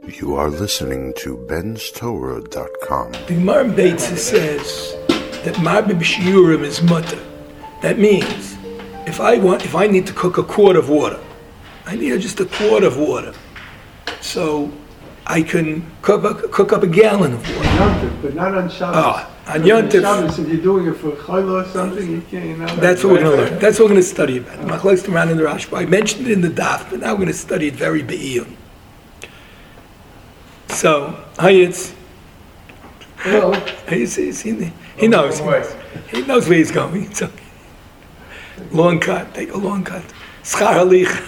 You are listening to benstorah.com. The Gemara in Beitza says that Marbe B'Shiurim is mutter. That means if I need to cook a quart of water, I need just a quart of water, so I can cook up a gallon of water. Yontif, but not on Shabbos. On Yontif. Shabbos, if you're doing it for Chayla or something, you can't. That's what we're going to learn. That's what we're going to study about. Machlokes Taran and the Rashba. I mentioned it in the daf, but now we're going to study it very be'iyun. So, Hayitz. Hello. He knows. He knows where he's going. It's okay. Long cut. Take a long cut. Schar halich.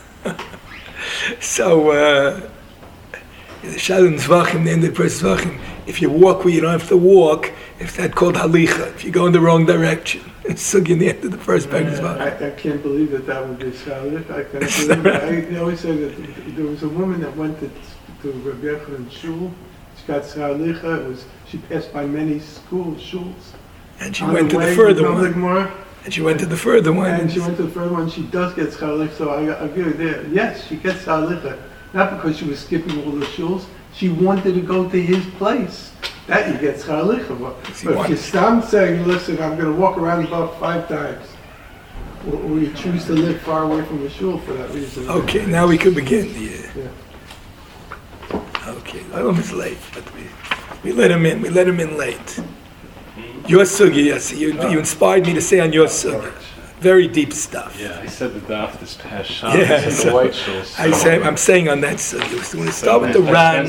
So, the Shalom Zvachim, the end of the first Zvachim, if you walk where you don't have to walk, it's that called halicha. If you go in the wrong direction, it's sugya in the end of the first paragraph. I can't believe that would be Shalit. I can't believe it. I always say that there was a woman that went to Rabbi Yochanan Shul. She got Shalicha. She passed by many shuls. And she went to the further one. And she went to the further one. She does get Shalicha, so I give her there. Yes, she gets Shalicha. Not because she was skipping all the shuls. She wanted to go to his place. That you get Shalicha. But if you stop saying, listen, I'm going to walk around about 5 times, or you choose to live far away from the shul for that reason. Okay, now we can begin. Yeah. Okay, Olam is late, but we let him in. We let him in late. Your sugi, yes, you inspired me to say on your sugi. Very deep stuff. Yeah, he said the daf this past Shabbos in the White Shul. I'm saying on that sugi. We're going to start with the Ran.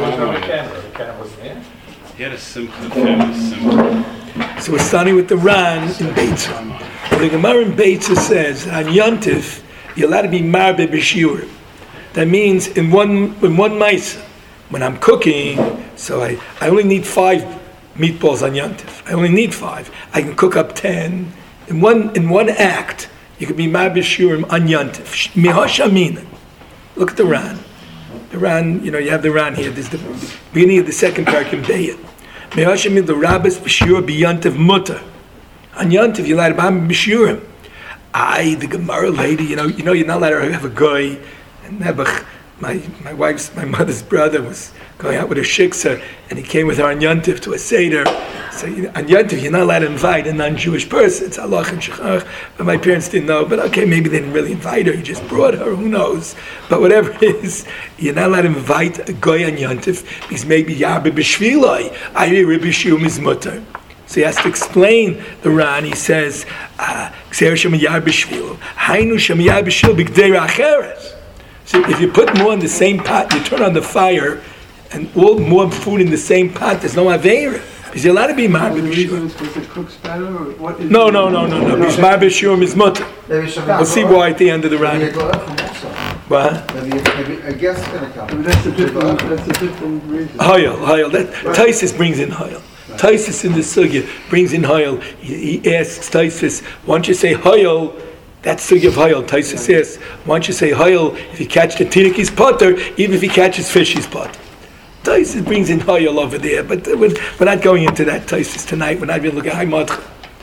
He had a simcha, family simcha. So we're starting with the Ran in Beitza. The Gemara in Beitza says on Yontif you're allowed to be marbe b'shiurim. That means in one ma'isa, when I'm cooking, so I only need 5 meatballs on Yontif. I only need 5. I can cook up 10 in one act. You can be marbe b'shiurim on Yontif. Mihashamina. Look at the Ran. The Ran, you have the Ran here. There's the beginning of the second parak in Be'it. Mehashamina the rabbis b'shiur b'Yontif mutter. On Yontif you're allowed to be marbe b'shiurim. The Gemara lady, you're not allowed to have a guy. And Nebuch, my mother's brother was going out with a shiksa, and he came with her on Yontif to a seder. So on Yontif, you're not allowed to invite a non-Jewish person. It's halach and shechach. But my parents didn't know. But okay, maybe they didn't really invite her. You just brought her. Who knows? But whatever it is, you're not allowed to invite a guy on Yontif because maybe Yarbe b'shvilai, ayri Rabbi Shum is mutter. So he has to explain the Ran. He says, "K'ser shem Yarbe b'shvil, hainu shem Yarbe b'shvil b'gdei acheres." So if you put more in the same pot, you turn on the fire, and all more food in the same pot, there's no aveira. Is you're allowed to be marbe b'shiurim? Because it cooks better, or what is No. Because marbe b'shiurim is mutter. We'll see why at the end of the Ran. What? Maybe a guest going to come. That's a different reason. Hayal. Taisus brings in Hayal. Taisus in the sugya brings in Hayal. He asks Taisus, why don't you say Hayal? That's sugya of Hayal. Taisus says, why don't you say Hayal if you catch the tinik he's potter, even if he catches fish he's potter. Taisus brings in Hayal over there, but we're not going into that Taisus tonight. We're not even looking at Haymatcha.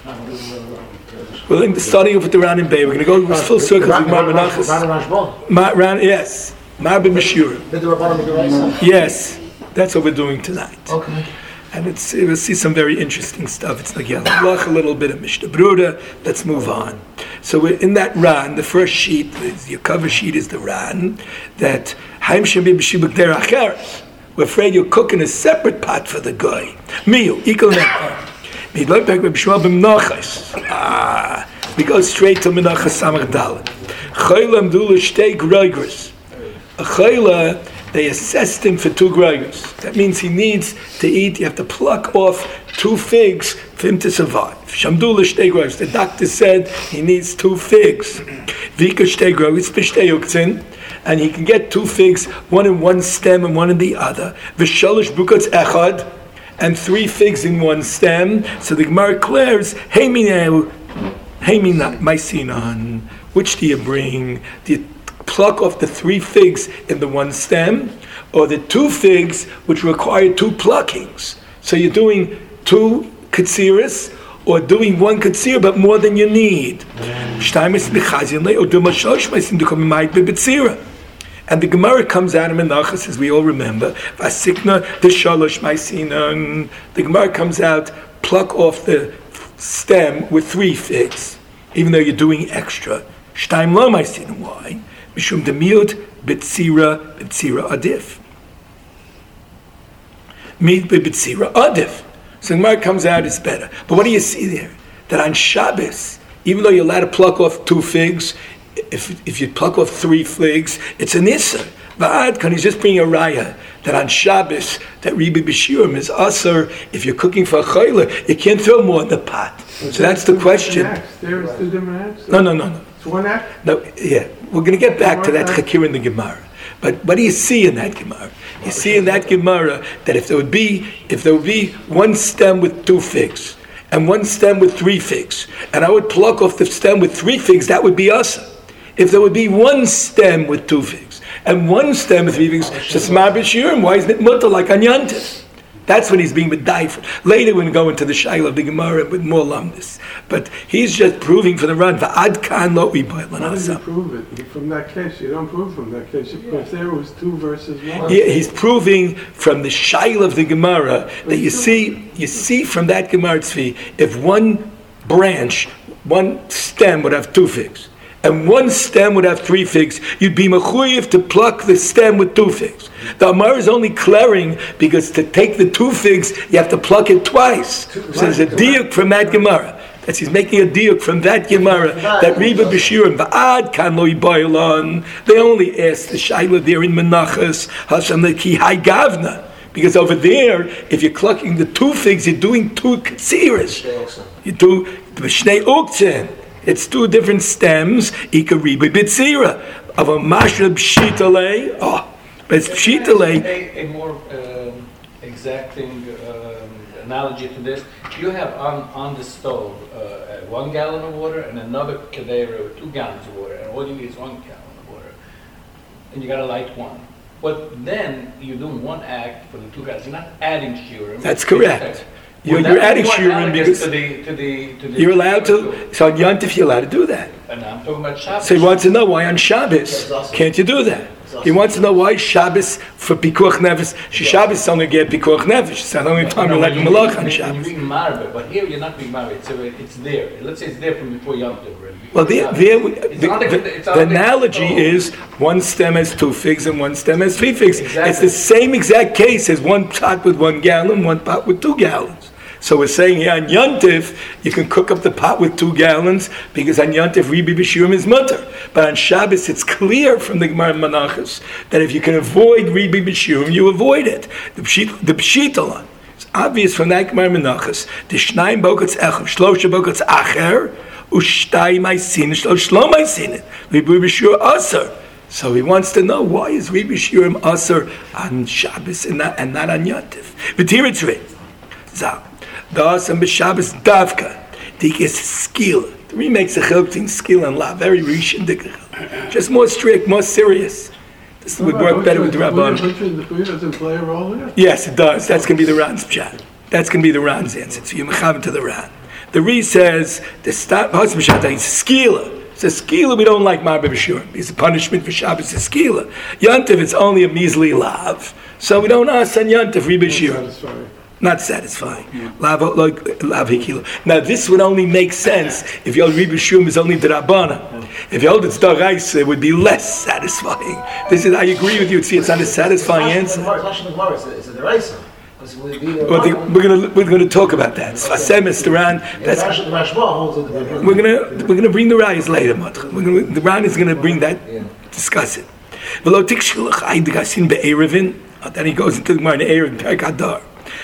We're starting off with the Ran in Bay. We're going to go full circles with Mar Menachos. Yes. Marbe b'shiurim. Yes. That's what we're doing tonight. Okay. And we'll see some very interesting stuff. It's like a little bit of Mishnah Bruda. Let's move on. So we're in that Ran, the first sheet, your cover sheet is the Ran, that Haim Shem B'Shibuk Der Acheres. We're afraid you're cooking a separate pot for the guy. Miyu, Ikol Nekar. We go straight to Menachos Samach Dalet. Chayla Mdula Shtei Groigers. A Chayla, they assessed him for 2 groigers. That means he needs to eat. You have to pluck off 2 figs for him to survive. Shamdula Shtei Groigers. The doctor said he needs 2 figs. Vika Shtei Groigers B'Shtei Uktzin. And he can get 2 figs, one in one stem and one in the other. V'shalosh Bukotz Echad. And 3 figs in one stem. So the Gemara declares, Hey mina, my sinan. Which do you bring? Do you pluck off the 3 figs in the one stem, or the 2 figs which require 2 pluckings? So you're doing 2 katziras, or doing 1 katsir but more than you need. And the Gemara comes out of Menachos, as we all remember. Vasikna the shalosh ma'asina. The Gemara comes out, pluck off the stem with 3 figs, even though you're doing extra. Shtaim lo ma'asina. Why? Mishum demiut b'tzira adif. Meat b'tzira adif. So the Gemara comes out, it's better. But what do you see there? That on Shabbos, even though you're allowed to pluck off 2 figs, if you pluck off 3 figs, it's an Isser. Va'ad kan he's just bringing a raya that on Shabbos, that Ribi B'Shiurim is Asr. If you're cooking for a chayla, you can't throw more in the pot. So that's the question. There is 2 different acts? No. It's 1 act? No, yeah. We're going to get back to that Chakir in the Gemara. But what do you see in that Gemara? You see in that Gemara that if there would be 1 stem with 2 figs, and 1 stem with 3 figs, and I would pluck off the stem with 3 figs, that would be Asr. If there would be 1 stem with 2 figs, and 1 stem with 3 figs, Shesmar B'Shiurim, why isn't it mutter like on Yantif? That's when he's being medayfer. Later we're going to go into the Shaila of the Gemara with more lamdis. But he's just proving for the run. Va'ad kan lo ibayl. How does he prove it? From that case, you don't prove from that case. Because there was 2 versus 1. He's proving from the Shaila of the Gemara that you see from that Gemara tzvi, if 1 branch, 1 stem would have 2 figs, and 1 stem would have 3 figs, you'd be mechuyev to pluck the stem with 2 figs. The Amar is only clearing because to take the 2 figs, you have to pluck it twice. So there's a diuk from that Gemara. That's he's making a diuk from that Gemara that Riba B'Shiurim va'ad kan lo yibaylan. They only asked the Shaila there in Menachos Hashem ki hai gavna. Because over there, if you're clucking the 2 figs, you're doing 2 ketziras. You do b'shnei uktzin. It's 2 different stems. Ika riba b'tzira of a mashra b'shitale. But it's b'shitale. A more exacting analogy to this. You have on the stove 1 gallon of water and another kedera with 2 gallons of water, and all you need is 1 gallon of water, and you got to light one. But then you're doing 1 act for the 2 gallons. You're not adding shiurim. That's correct. You're adding shiurim because to the you're allowed to. So on Yantif, you're allowed to do that. And I'm talking about Shabbos. So he wants to know why on Shabbos can't you do that? He wants to know why Shabbos for Pikuach Nefesh. Shabbos is only get Pikuach Nefesh. It's the only time you're like Malach on Shabbos. You're being married, but here you're not being married. So it's there. Let's say it's there from before Yom Tov. Well, the analogy is 1 stem has 2 figs and 1 stem has 3 figs. Exactly. It's the same exact case as 1 pot with 1 gallon, 1 pot with 2 gallons. So we're saying here on Yantif, you can cook up the pot with 2 gallons because on Yantif, Ribi B'Shiurim is mutter. But on Shabbos, it's clear from the Gemara Menachos that if you can avoid Ribi B'Shiurim, you avoid it. The Pshitalan. It's obvious from that Gemara Menachos. The Shnayim Bokatz Echav, Shlosha Bokatz Acher, Ushtay Maisin, Shlosh Lo Maisin, Ribi B'Shiurim Aser. So he wants to know why is Ribi B'Shiurim Aser on Shabbos and not on Yantif. V'tiritzvei. Zah. Das and B'Shabbos Davka. Dikes skila. The remakes a chiluk between skill and lav. Very rishon. Just more strict, more serious. This would work better with the Rabban. The food doesn't play a role there? Yes, it does. That's going to be the Ran's pshat. That's going to be the Ran's answer. So you're mechavan to the Ran. The Re says the husband pshat is skila. It's a skila we don't like Marbe B'Shiurim. It's a punishment for Shabbos. It's a skila. Yantiv, it's only a measly lav. So we don't ask on Yantiv Ribi B'Shiurim. Not satisfying. Now this would only make sense if your Ribi B'Shiurim is only the Rabbana. If you hold it's Daraisa, it would be less satisfying. This is, I agree with you. See, it's not a satisfying answer. It's a Daraisa. We're going to talk about that. Sfasem is the Ran. We're going to bring the Rayas later. The Ran is going to bring that. Discuss it. Then he goes into the Gemara in Erev Perek Hadar.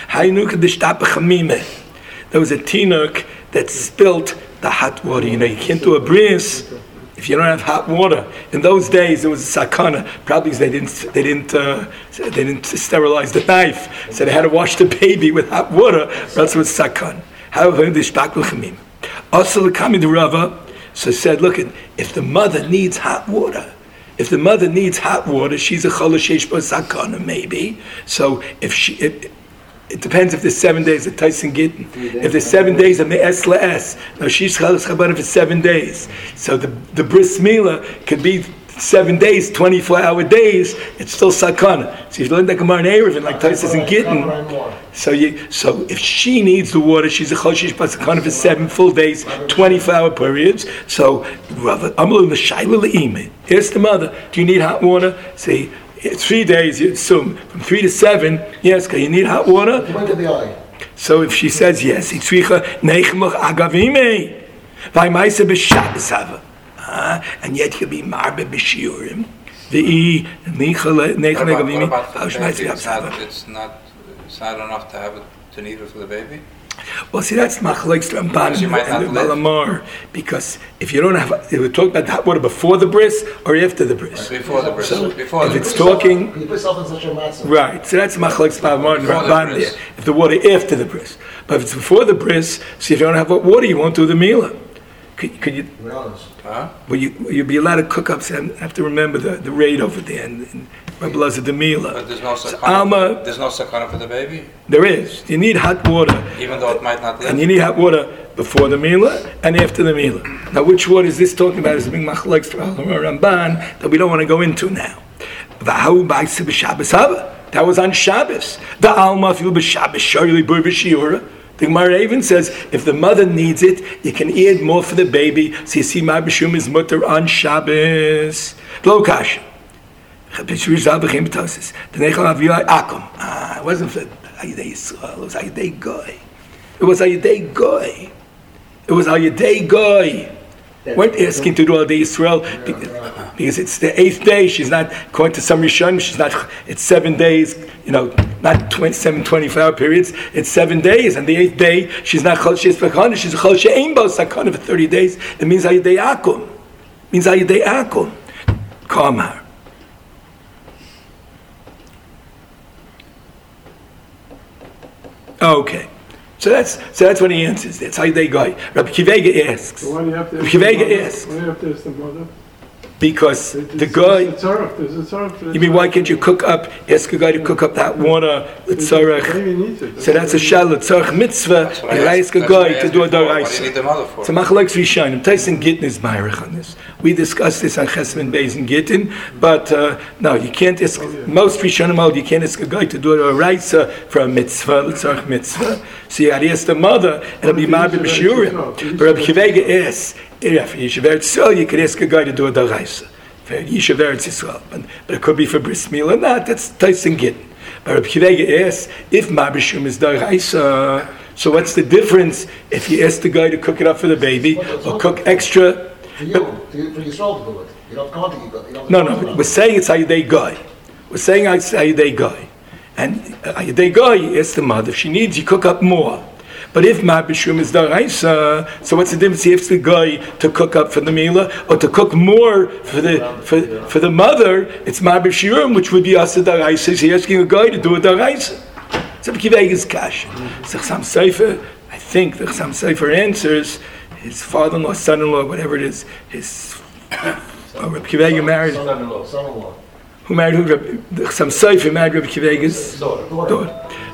There was a tinuk that spilt the hot water. You know, you can't do a bris if you don't have hot water. In those days, there was a sakana. Probably they didn't sterilize the knife, so they had to wash the baby with hot water. That's what sakana. However, the shtak l'chamim. Also, the kami the Rava so said, look, if the mother needs hot water. If the mother needs hot water, she's a cholashesh sakana maybe. So it depends if there's 7 days of Tyson Gittin. If there's 7 days of Me'es Le'es, now she's Chalas Chabad for 7 days. So the bris milah could be 7 days, 24-hour days, it's still sakana. So if you learn that Gemara in Eruvin, like Tosfos and Gittin, so if she needs the water, she's a choshish pasakana for 7 full days, 24-hour periods. So Amalu l'shayla le'ime. Ask the mother, do you need hot water? Say 3 days. You assume from 3 to 7. Yes, okay, you need hot water. So if she says yes, itzricha neichmuch agavime, vaymaisa b'shabbos hava. And yet he'll be marbe b'shiurim. It's not enough to have it to need it for the baby. Well, see, that's machlokes Ramban and Balamar, because if you don't have, we're talking about hot water before the bris or after the bris. Before the bris. So if it's talking, right? So that's machlokes Balamar and Ramban there. If the water after the bris, but if it's before the bris, see if you don't have hot water, you won't do the milah. Could you? Will you be allowed to cook up? And have to remember the rate over there and Rabbi Lazar the milah. But there's no sakana. There's no sakana for the baby. There is. You need hot water, even though it might not live. And you need hot water before the milah and after the milah. Now, which water is this talking about? Is a big machlokes for Ramban that we don't want to go into now. That was on Shabbos. The alma fil b'Shabbos shari bur b'shiura. The Gemara even says if the mother needs it, you can add more for the baby. So you see, my b'shum is mutter on Shabbos. Lo kasha. It wasn't for Ayidei Yisrael. It was Ayidei Goy. It was Ayidei Goy. It was Ayidei Goy. Weren't asking to do Ayidei Yisrael because it's the 8th day. She's not, according to some Rishonim, she's not. It's 7 days. Not 24-hour periods. It's 7 days, and the 8th day she's not chol she's sakana. She's a chol she'ein bo sakana for 30 days. It means Ayidei Akum. It means Ayidei Akum. Kamar. Okay, so that's what he answers. That's how they go. Rabbi Kivega asks. So why do you have to ask the mother? Because the guy. There's a tzarech. You mean why can't you cook up? Ask a guy to cook up that water. The tzarech. So that's a shal tzarech mitzvah. You ask a guy to do a daraisa. What do you need the mother for? So machlokes Rishonim. Tyson Gittin is ma'arich on this. We discussed this on Chesed Beis and Gittin, but no, you can't ask. Most Rishonim hold you can't ask a guy to do a daraisa for a mitzvah, tzarech mitzvah. So you got to ask the mother, and it'll be ma'abim b'shurim. But Rabbi Kivega asks. If for Yishuv Eretz Yisrael, you could ask a guy to do a daraisa. For Yishuv Eretz Yisrael, but it could be for bris milah or not. That's Tyson Gittin. But Rabbi Kivega asks if ma'abishum is daraisa. So what's the difference if you ask the guy to cook it up for the baby or cook extra? For Yisrael to do it. You don't come to No. We're saying it's Ayidei Goy. We're saying it's Ayidei Goy, and Ayidei Goy, you ask the mother if she needs, you cook up more. But if ma'abishum is daraisa, so what's the difference? He asks the guy to cook up for the milah or to cook more for the mother. It's ma'abishum, which would be asa daraisa. He's asking a guy to do a daraisa. So Kivega's kash. So Chassam Sofer, I think the Chassam Sofer answers his father-in-law, son-in-law, whatever it is. His Rabbi Kivega married. Son-in-law. Who married who? The Chassam Sofer married Rabbi Kivega's daughter.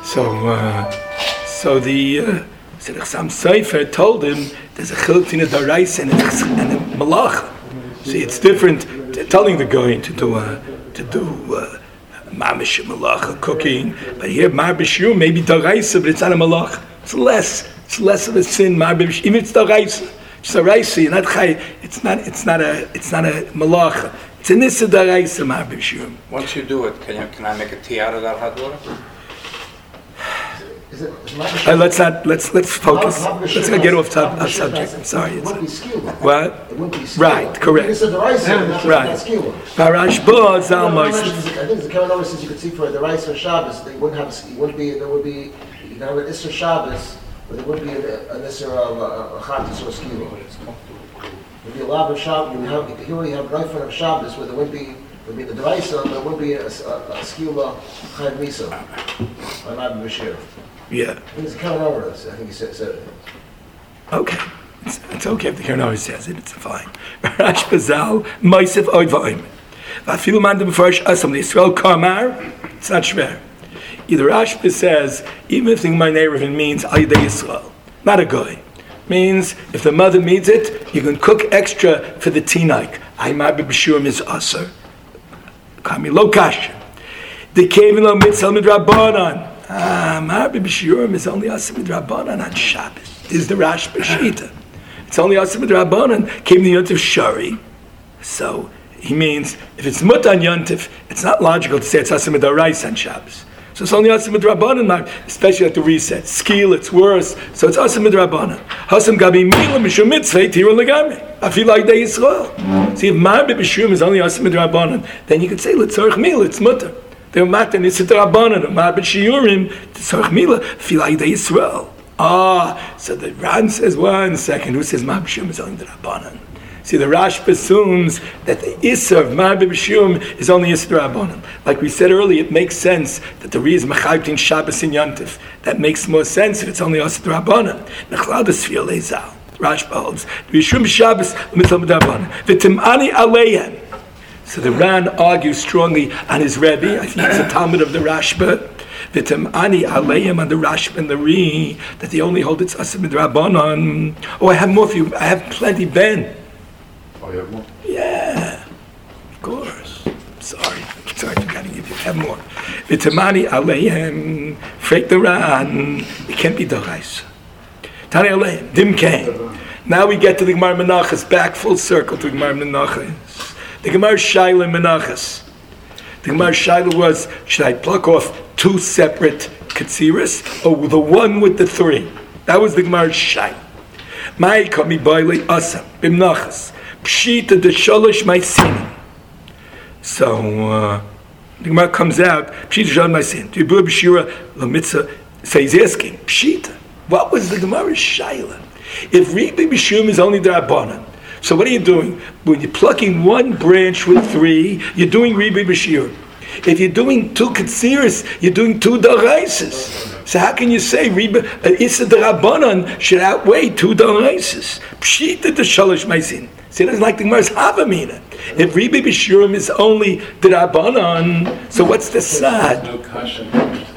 So the Chassam Sofer told him there's a chiluk between a daraisa and a malacha. See, it's different. Telling the guy to do mamish malacha cooking, but here marbishu maybe daraisa, but it's not a malacha. It's less of a sin. Marbish, even it's daraisa. It's daraisa. You're not chay. It's not a malacha. It's a nissa daraisa marbishu. Once you do it, can I make a tea out of that hot water? Let's focus. Let's not get off subject. I'm sorry. What? Right, correct. Right. Parash Bo Zal Moshe. I think the Karen says you could see for the rice for Shabbos, they wouldn't have. There would be. You can have an Isser Shabbos, but there wouldn't be an Isser of a Chatzis or a skila. There'd be a lot of Shabbos. Here we have Reifan of Shabbos, where there would be. Would be the deraisa, but there would be a skila chayv misa. I'm not Bashir. Yeah. I think it's Karen over us. I think he said it. Okay. It's okay if the Karen says it. It's fine. Rash Bazal Moisef Oid Va'im. Vafilu Mandam B'Farish Asam the Yisrael Kamar. It's not shver. Either Rashba says even if the Gemara Eruvin means Ayidei Yisrael, not a guy. means if the mother needs it, you can cook extra for the tinaik. I marbe b'shurim is aser. Kami lo kasha. The kevin lo mitzvah midrabanan. Marbe b'shurim is only aser midrabanan on Shabbos. This is the Rash B'shita. It's only aser midrabanan. Came the yontif shari. So he means if it's mut on yontif, it's not logical to say it's aser midoraisa on Shabbos. So it's only aser midrabanan, especially at the reset. Skill, it's worse. So it's aser midrabanan. Hasam gabi mila mishum mitzvah tiru legami. I feel like they Yisrael. See, if marbe b'shurim is only aser midrabanan, then you could say l'tzorich mila, it's mutter. They're matan nisit drabanan. Marbe b'shurim, l'tzorich mila, feel like they Yisrael. So the Ran says 1 second. Who says marbe b'shurim is only drabanan? See, the Rash assumes that the Isser of Marbe B'Shurim is only Isser Rabbanan. Like we said earlier, it makes sense that the reason Mechayvtin Shabbos in Yontif, that makes more sense if it's only Isser Rabbanan. Nechlad Esfir Leizal. Rash holds B'Shurim Shabbos Mitzvah Rabbanan. V'Tim'ani Aleihem. So the Ran argues strongly on his Rebbe. I think it's a Talmud of the Rashba. V'Tim'ani Aleihem on the Rashba and the Ri, that they only hold it's Isser Rabbanan. Oh, I have more for you. I have plenty, Ben. Oh, you have more? Yeah, of course. Sorry, forgetting if you have more. V'tamani aleihem, frek the Ran, it can't be dorais. Tani aleihem, dimkein. Now we get to the Gemara Menachas, back full circle to the Gemara Menachas. The Gemara Shaila Menachas. The Gemara Shaila was, should I pluck off 2 separate katziras, or the one with the 3? That was the Gemara Shaila. Mai kami boile asam, bimnachas. Pshita de sholosh maisin. So the Gemara comes out. Pshita sholosh maisin. To Yibur b'shira l'mitzvah. So he's asking Pshita. What was the Gemara's shaila? If Ribi b'shurim is only the Rabbanan, so what are you doing? When you're plucking 1 branch with 3, you're doing Ribi b'shurim. If you're doing 2 katziris, you're doing 2 daraisas. So how can you say Issa de Rabbanan should outweigh 2 daraisas? Pshita de sholosh maisin. See, it doesn't like the Gemara's Havamina. If Ribi B'Shurim is only the Rabbanan, so what's the sad? No kasha.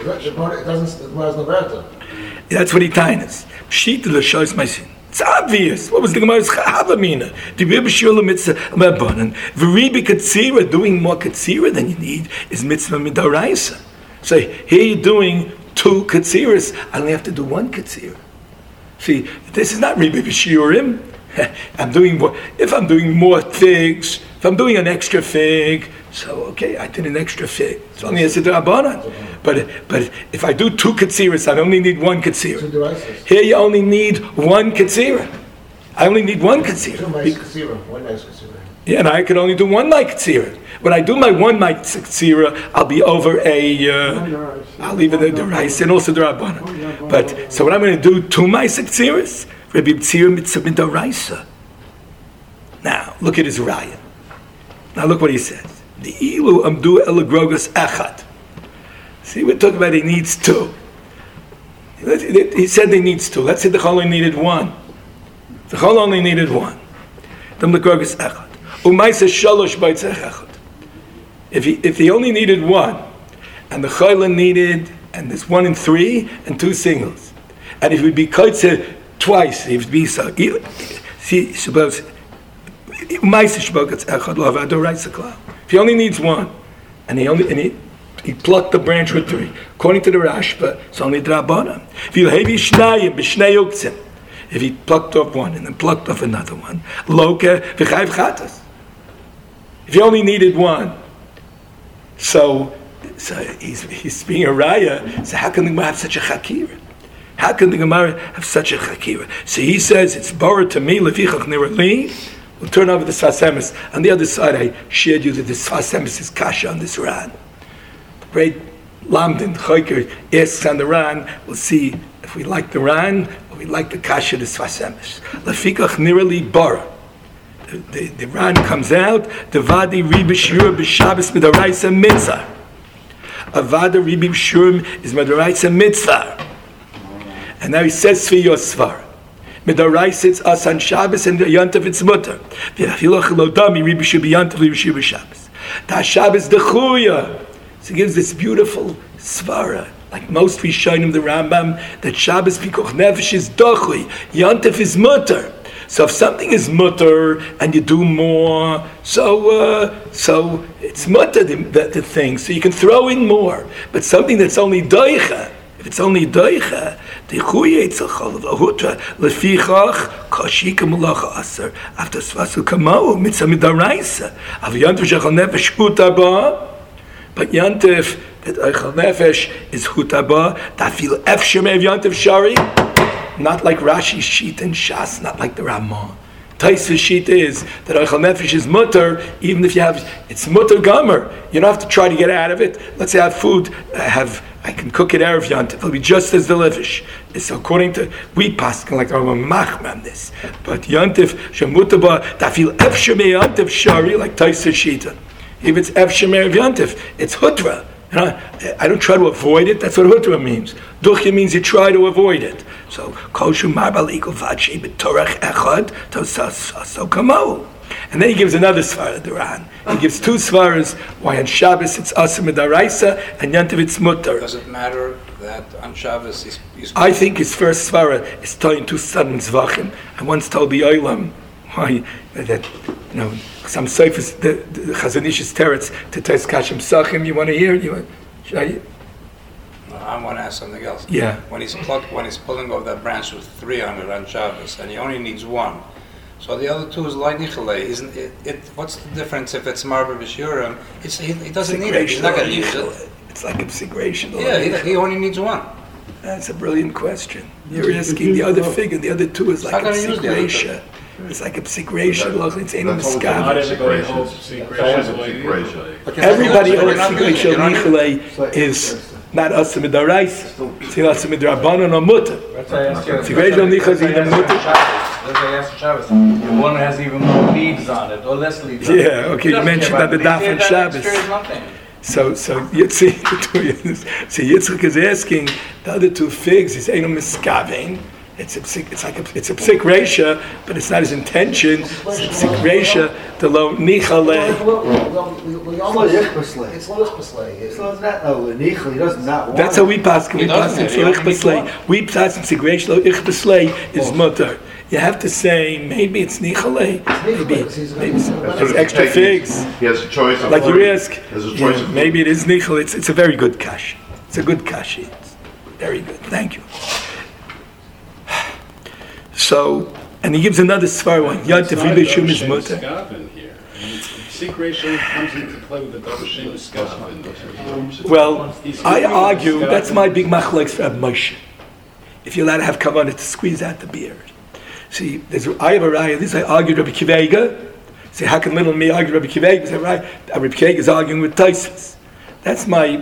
That's what he tells us. Pshita the Shalosh Maisin. It's obvious. What was the Gemara's Havamina? The Ribi B'Shurim mitzvah Rabbanan. Ribi Katsira, doing more Katsira than you need, is mitzvah midoraisa. So here you're doing 2 Katsiras. I only have to do 1 Katsira. See, this is not Ribi B'Shurim. I'm doing more. If I'm doing more figs, if I'm doing an extra fig, so okay, I did an extra fig. It's only a siddur rabbanan. But if I do 2 katziras, I only need 1 katsira. Here you only need 1 katsira. I only need 1 katsira. Yeah, and I could only do 1 my katsira. When I do my 1 my katsira, I'll be over I'll leave it the rice and also the rabbanan. But so what I'm going to do 2 my katziras. Rabbi B'tzir mitzvah midoraisa. Now, look at his raya. Now look what he says. The ilu amdu elagrogas echad. See, we're talking about he needs 2. He said he needs 2. Let's say the chol only needed 1. The chol only needed 1. The elagrogas echad. Umaisa shalosh baitzeh echad. If he only needed 1, and the chol needed, and there's 1 and 3, and 2 singles, and if it would be koitze twice, if it be so. See, suppose if he only needs 1, and he plucked the branch with 3, according to the Rashba, it's only Drabanan. If he plucked off 1 and then plucked off another one, if he only needed 1, so he's being a raya. So how can the Gemara have such a chakira? How can the Gemara have such a chakira? So he says, it's borrowed to me, lefichach nirali. We'll turn over the Sfas Emes. On the other side, I shared you that the Sfas Emes is kasha on this Ran. The great Lamdin Choker asks on the Ran, we'll see if we like the Ran or we like the kasha of the Sfas Emes. Lefichach nirali borrowed. The Ran comes out, the Vadi Ribi Shur b'Shabbos Midoraisa Mitzvah. Avada Ribi Shurim is Midoraisa Mitzvah. And now he says for your svar. Midoraisa it's us on Shabbos and the Yontif it's mutter. V'afilach lodami Ribi Shur b'Yontif Ribi Shabbos. Da Shabbos dechuya. So he gives this beautiful svara. like most Rishonim, the Rambam, that Shabbos Pikuch Nefesh is dochli, Yontif is mutter. So if something is mutter and you do more, so it's mutter the thing. So you can throw in more. But something that's only doicha, if it's only doicha, dechuye etzachol v'hutra lefichach kashika malacha aser after svasu kamau mitzvah midaraisa av yantiv shechal nefesh hutaba. But yantiv that eichel nefesh is hutaba. That feel efshem of yantiv shari. Not like Rashi's sheet and Shas, not like the Ramah. Taisva's sheet is that Eichel Nefesh is mutter, even if you have, it's mutter gomer. You don't have to try to get out of it. Let's say I have food, I can cook it Erev Yontif, it'll be just as delicious. It's according to, we paskin like the Ramah Machmam this. But Yontif, Shemutaba, Tafil Efshemei Yontif Shari, like Taisva's sheet. If it's Efshemei Yontif, it's Hutra. And I don't try to avoid it. That's what Hutra means. Duchya means you try to avoid it. So koshu marbal equal vachi b'torach echad so kamo. And then he gives another svara, the Ran. He gives two svaras why on Shabbos it's aser midaraisa and Yantiv it's mutter. Does it matter that on Shabbos he's I think his first svara is telling two sudden zvachim. I once told the Olam why that some seifers the Chazonish's teretz to tes kashim sachim. You want to hear? Should I? I want to ask something else. Yeah. When he's pulling off that branch with 300 on Shabbos, and he only needs one, so the other two is like nicholay. Isn't it? What's the difference if it's marba b'shurim? He doesn't need it. He's not going to use it. It's like a psigration. Yeah, he only needs one. That's a brilliant question. You're asking the other figure. The other two is like a psigration. It's like a psigration. It's ain't a miskav. Everybody holds psigration nicholay is not aser midaraisa. It's aser midrabanan or mutter. That's why I asked you. Psigration nicholay is either mutter. That's why I asked Shabbos. The one has even more leaves on it, or less leaves on it. Yeah, okay, you mentioned that the daf on Shabbos. So Yitzchak is asking the other two figs. He's ain't a miskavein. It's a psik reisha, but it's not his intention. It's a psik reisha to lo nichale. It's loich b'slei. So it's not nichal. He does not want. That's how we pass. We pass in loich b'slei. We pass in psik reisha lo ich b'slei is mutter. You have to say maybe it's nichale. Maybe it's extra figs. He has a choice. Like you ask, Of maybe it is nichal. It's a very good kash. It's a good kashi. It's very good. Thank you. So, and he gives another svar one. Yantif Shum is mutter. Well, I argue that's my big machlekes for Reb Moshe. If you're allowed to have kavanah to squeeze out the beard. See, I have a raya. This I argued Rabbi Kivega. See, how can little me argue Rabbi Kivega? Say, right, Rabbi Kivega is arguing with Tosfos. That's my.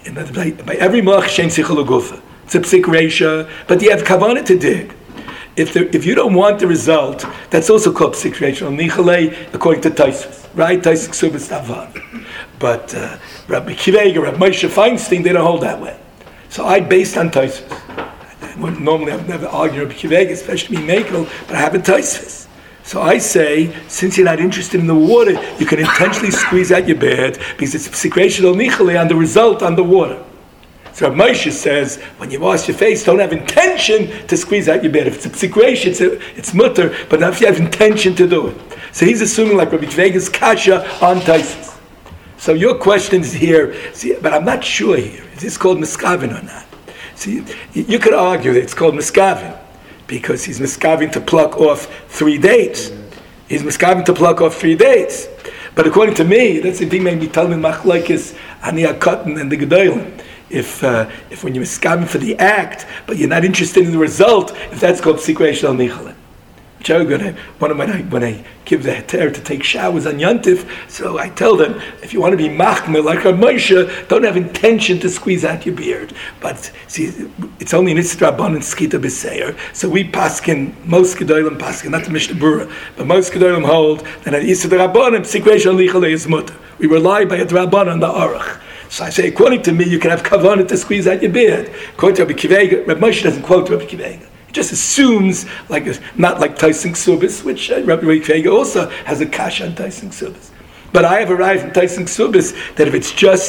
By every malach shein sichel ugufa. It's a psik reisha, but you have kavanah to dig. If you don't want the result, that's also called psik reisha nichalei, according to Tosfos, right? Tosfos ksubas tavav. But Rabbi Kivega, Rabbi Moshe Feinstein, they don't hold that way. So I based on Tosfos. Normally, I've never argued Rabbi Kivega, especially Mekel, but I have a Tosfos. So I say, since you're not interested in the water, you can intentionally squeeze out your beard because it's psikration al nichale on the result on the water. So Rabbi Moshe says, when you wash your face, don't have intention to squeeze out your beard. If it's a psikration, it's mutter, but not if you have intention to do it. So he's assuming like Rabbi Kivega's kasha on Tosfos. So your question is here, see, but I'm not sure here. Is this called miskavin or not? See, you could argue that it's called miskavin because he's miskavin to pluck off 3 dates. He's miskavin to pluck off 3 dates. But according to me, that's the thing made me tell me machlekes ani hakatan and the gedolim. If when you're miskavin for the act, but you're not interested in the result, if that's called psikration al nichale. Which I when I give the heter to take showers on Yontif, so I tell them, if you want to be machmir like Rav Moshe, don't have intention to squeeze out your beard. But see, it's only an Isra'ban and skita b'seir. So we paskin, most gedolim paskin, not the Mishnah Berurah, but most gedolim hold that an Isra'ban and psikration lichale is mutter. We rely by a Draban on the Aruch. So I say, according to me, you can have kavanah to squeeze out your beard. According to Rabbi Kivega, Rabbi Moshe doesn't quote Rabbi Kivega. He just assumes, not like Tyson Ksubis, which Rabbi Kivega also has a kash on Tyson Ksubis. But I have arrived in Tyson Ksubis that if it's just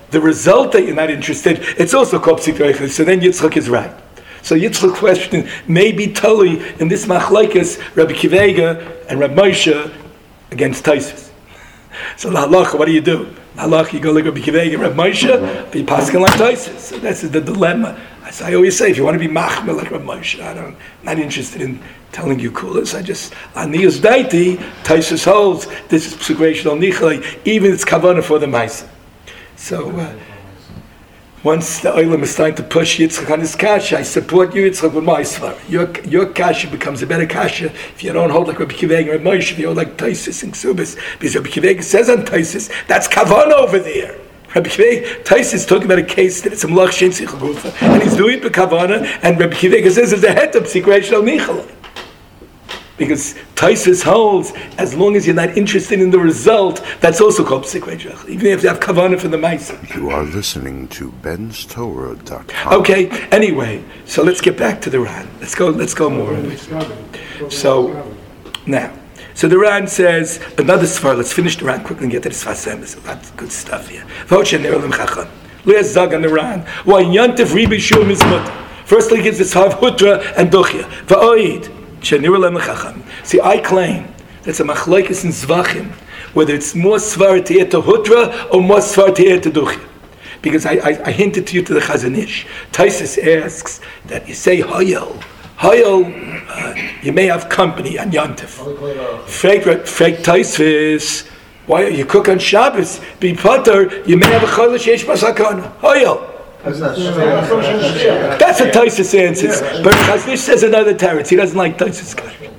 the result that you're not interested, it's also called psik reichel. So then Yitzchak is right. So Yitzchak question may be totally in this machlokes Rabbi Kivega and Rabbi Moshe against Taisus. So la halacha, what do? You go like Rabbi Kivega and Rabbi Moshe, but you paskin like Taisus. So that's the dilemma. As I always say, if you want to be machmir like Rabbi Moshe, I'm not interested in telling you kulas. Aniyus daiti, Taisus holds this is psugration al nichalei, even it's kavanah for the ma'aseh. So once the oilam is starting to push Yitzchak on his kasha, I support you, Yitzchak, with my svar. Your kasha becomes a better kasha if you don't hold like Rabbi Kivega and Rabbi Moshe, if you hold like Taisus and Ksubis. Because Rabbi Kivega says on Taisus, that's kavanah over there. Rabbi Kivega, Taisus is talking about a case that it's a malach shen sichel gufa, and he's doing it with kavanah, and Rabbi Kivega says there's a het of psik al nichalei. Because Taisus holds, as long as you're not interested in the result, that's also called psik reichel, even if you have kavanah for the ma'aseh. You are listening to benstorah.com. Okay, anyway, so let's get back to the Ran. Let's go more. So, now, so the Ran says, another svar, let's finish the Ran quickly and get to the Sfas Emes. That's good stuff here. V'ochen ne'olim chacham. Le'ez zag on the Ran. Why yantif ribi shum is mutter. Firstly, he gives the Shav Hutra and Duchya. V'oid. See, I claim that's a machlokes in Zvachim, whether it's more svar to Hutra or more svar to Duchya. Because I hinted to you to the Chazon Ish. Taisus asks that you say Hayel, you may have company on Yantif. Fake Taisus, why you cook on Shabbos? Be Potter, you may have a Chayla Sheish Basakana. Hayel. That's what Taisus answers. But Chazon Ish says another teretz. He doesn't like Taisus.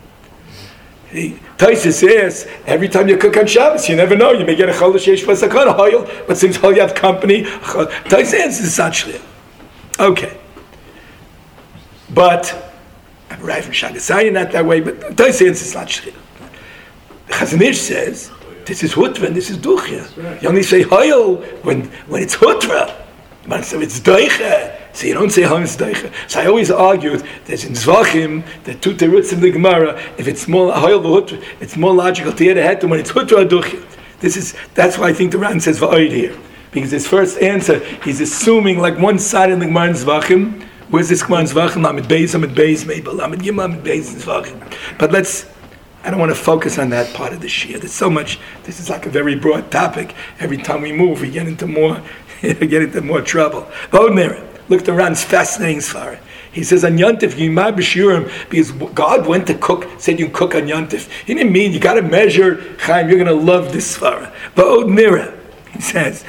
Taisus says every time you cook on Shabbos, you never know. You may get a Chol Sheish Basakana Hayel, but since you have company, Taisus answers it's not shliach. Okay, but I'm right from Shagasai, not that way. But Taisus answers it's not shliach. Chazon Ish says this is Hutra and this is Duchya. You only say Hayel when it's Hutra. So it's Deiche, so you don't say how it's Deiche. So I always argued there's in Zvachim, the two teruts in the Gemara, if it's more Hayel v'Hutra, it's more logical to hear the head when it's Hutra Duchya. That's why I think the Ran says V'oid here. Because his first answer, he's assuming like one side in the Gemara in Zvachim. Where's this Gemara in Zvachim? Lamed Beis, maybe. Lamed Yim, Lamed Beis in Zvachim. But I don't want to focus on that part of the Shia. There's so much, this is like a very broad topic. Every time we move, we get into more trouble. Look, the Ran's fascinating svara. He says on Yantif, Yimah B'Shurim, because God went to cook, said you cook on Yantif. He didn't mean you got to measure, Chaim, you're going to love this svara. V'od nira, he says,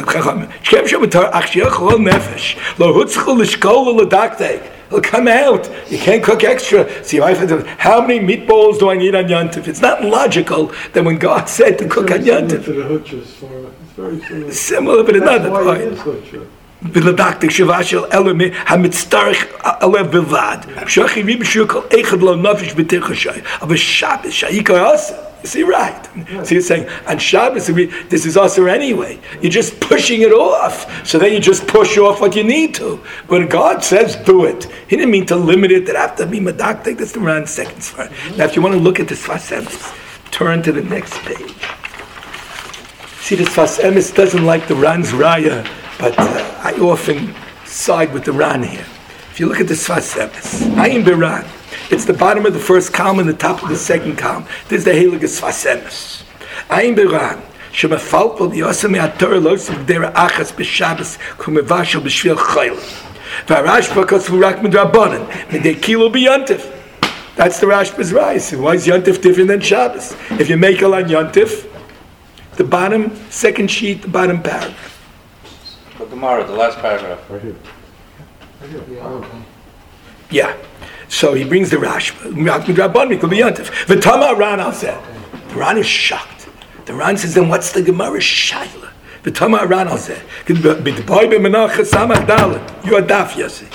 it'll come out. You can't cook extra. See, how many meatballs do I need on Yantif? It's not logical that when God said to cook on Yantif. It's very similar, but another point. B'ladaktik shavashel elemi hamitztarich alev bilvad. Shachi ribi shukal echad lo nafish b'tirchashay. Of a Shabbos shayikar asa. See, right. So you're saying, on Shabbos, this is asa anyway. You're just pushing it off. So then you just push off what you need to. When God says, do it. He didn't mean to limit it. That have to be medaktik. That's the Ran's second svara. Now, if you want to look at the Sfas Emes, turn to the next page. See, the Sfas Emes doesn't like the Ran's raya, but I often side with the Ran here. If you look at the Sfas Emes, Ayin Beran, it's the bottom of the first column and the top of the second column. This is the Heilige Sfas Emes. Ayin Beran, shemafalpol yosem me'atorah lo s'b'dera achas b'Shabbos kumevashel b'shvil chayla. V'arashba kosvu rak midrabanan, midei kilo b'yantif. That's the Rashba's rise. Why is Yantif different than Shabbos? If you make it on Yantif, the bottom, second sheet, the bottom paragraph. The Gemara, the last paragraph. Right here. Yeah. So he brings the Rashba. The Tama Ran al said. The Ran is shocked. The Ran says, then what's the Gemara Shaila? The Tama Ran al said. You are daf yasi.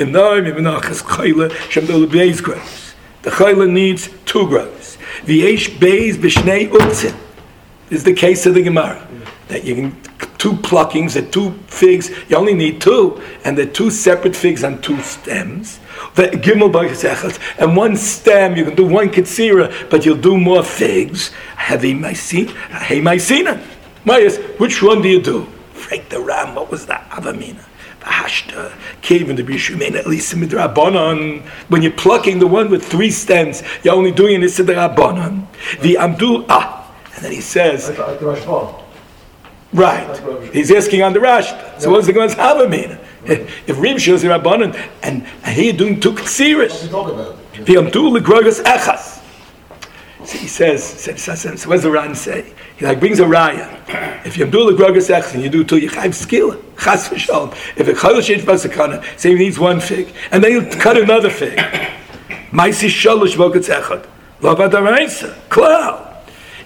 The Chayla needs 2 grows. V'yesh beis b'shnei utzin. This is the case of the Gemara. That you can 2 pluckings, the 2 figs, you only need 2, and the 2 separate figs on 2 stems. And 1 stem, you can do 1 katsira, but you'll do more figs. Hey, Mycena. Which one do you do? Freak the Ram, what was that? Avamina. V'hashta, cave in the Bishumena, at least in Midrabanon. When you're plucking the one with 3 stems, you're only doing this in the Rabbanon. The Amdu, and then he says, Like the Rashba. right, he's asking on the Rashba. So what's the Gemara's Avamina? If Rib shows the Rabbanon, and here you're doing 2 What's Ksiris. he talking about? The Amdu Legrogas Echas. So he says, so what does the Ran say? He brings a raya. If you do the grogas echs and you do 2, you chayv skila. Chas v'shalom. If a chayil sheish basakana, say he needs 1 fig, and then he'll cut another fig. Maisi shalosh v'oketz echad. Lo v'adaraisa. Klal.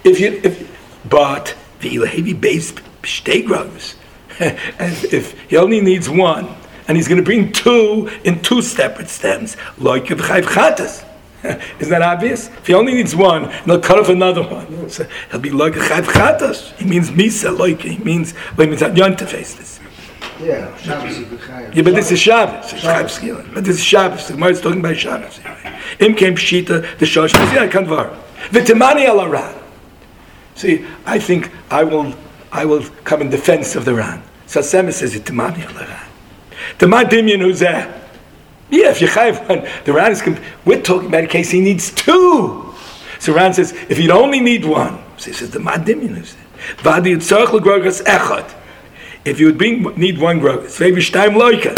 But the ilahevi base shtei grogas. And if he only needs 1, and he's going to bring 2 in 2 separate stems, like v'chayv chatas. Isn't that obvious? If he only needs 1, and he'll cut off another one, so he'll be like a chayv chatas. He means misa, like he means at Yontif this. Yeah, Shabbos is b'chayim. Yeah, but this is Shabbos. It's chayv skila. But this is Shabbos. The Gemara is talking about Shabbos. Im came pshita the shosh. Yeah, kanvar. V'temani ala Ran. See, I think I will come in defense of the Ran. So Sema says v'temani ala Ran. Temad dimyan who's there. Yeah, if you chayv 1, the Ran is. We're talking about a case he needs 2. So Ran says, if you'd only need 1, so he says the madimyan is vadi yitzarach legrogas echad. If you would need 1 grogas, veivi shtayim loika,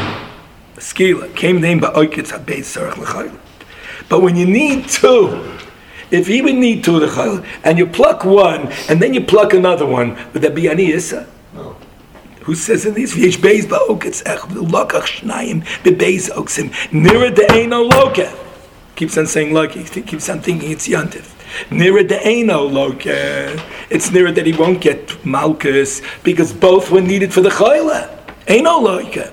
skila came name ba'oiketz habeis sarach lechayil. But when you need 2, if he would need 2 the chayil, and you pluck 1, and then you pluck another one, would that be ani issa? No. Who says in these? V'yesh beis ba'oketz echad v'lokach shnayim bebeis oksim nira de'eino loka. Keeps on saying loka. He keeps on thinking it's yantiv. Nira de'eino loka. It's nira that he won't get malchus because both were needed for the chayla. Eino loka.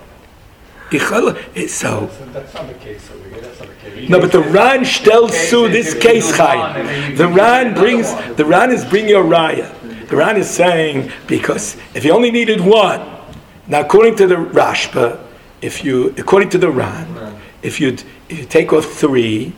So That's not the case over here. That's not the case. no, but the Ran stells to this case, Chaim. The Ran is bringing a raya. The Ran is saying, because if you only needed 1, now according to the Rashba, according to the Ran, if you take off 3,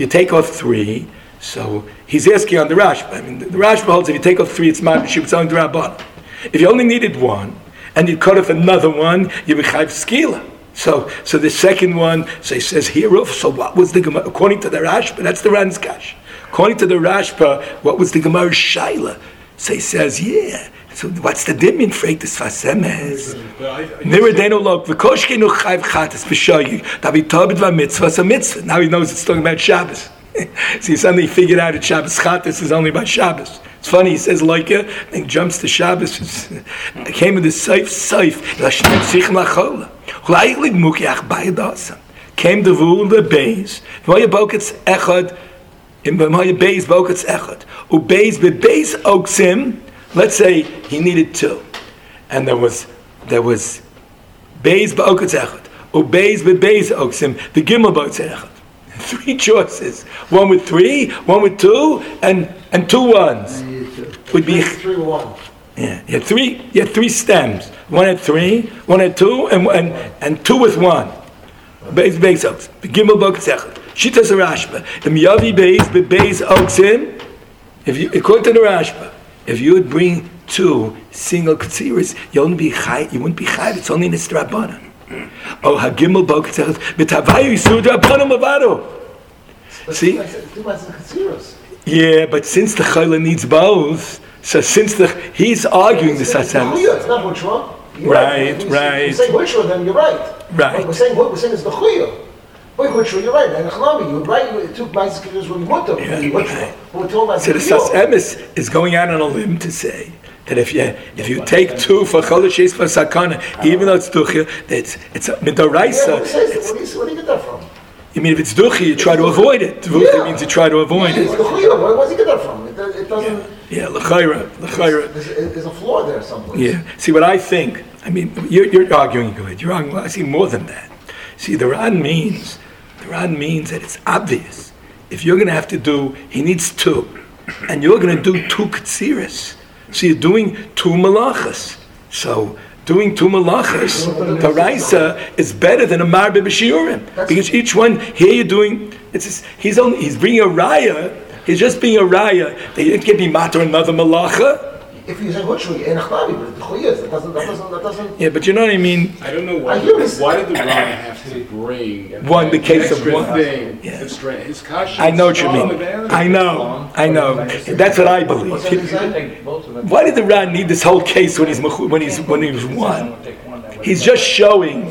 so he's asking on the Rashba. I mean, the Rashba holds if you take off 3, it's ma'ashib, it's only the Rabban. If you only needed 1, and you cut off another one, you be chayv skila. So the second one, so he says hereof. So what was the Gemara according to the Rashba? That's the Ran's kash. According to the Rashba, what was the Gemara's shaila? So he says, yeah. So what's the dimmin freik this fasemes? Niradeno lok v'koshkenu chayv chatas v'shayu davi tabit v'mitzvah a mitzvah. Now he knows it's talking about Shabbos. So he suddenly figured out that Shabbos chatas is only about Shabbos. It's funny, he says loika, then jumps to Shabbos. It came in the seif. L'ashnem tzichem lachola. L'aylik mukiach bayadasa. Came the vul the beis. V'moya boketz echad. In v'moya beis boketz echad. Ubeis bebeis oksim. Let's say he needed 2, and there was beis boketz echad. Ubeis bebeis oksim. The gimel boketz echad. 3 choices. 1 with 3, 1 with 2, and 2 ones. Would be 3 with 1. Yeah, you had 3 stems. 1 had 3, 1 had 2, and 2 with 1. Beis oaks. The gimel boketz echad. Shitas Rashba. The miyavi beis oksim. According to the Rashba, if you would bring 2 single ketziris, you wouldn't be chayv. It's only in the strabanan. Oh, hagimel boketz echad. B'tavayu yisud rabbanim avado. See? Yeah, but since the chayla needs both, so he's arguing the satsam. It's not which one. Right. We're saying which one, then you're right. Right. We're saying it's the chuyo. Which one? You're right. And Chalami, you're right. You took my skills when you want them. Which one? But we're talking about so the sasemis is going out on a limb to say that if you take 2 for chodesh for sakana, even though it's duchya, it's midoraisa. Where do you get that from? You mean if it's duchya, you try to avoid it. Duchya means you try to avoid it. It's the chuyo. Where does he get that from? It doesn't. Yeah, l'chayra. There's a flaw there someplace. Yeah. See what I think. I mean, you're arguing good. You're arguing. I see more than that. See, the Ran means that it's obvious. If you're going to have to do, he needs 2, and you're going to do 2 ketziris. So you're doing 2 malachas. So doing 2 malachas, Taraisa is better than a marbe b'shiurim, because each one here you're doing. He's bringing a raya. He's just being a raya that you can't be matter another malacha. if you say Hutshu, in Achnavi, but the Chuyas, that doesn't. Yeah, but you know what I mean? I don't know why. Why did the Ran have to bring One, the case of extra one. thing? Yeah. His kasha. I know what you mean. I know. That's what I believe. Why did the Ran need this whole case when he was one? He's just showing.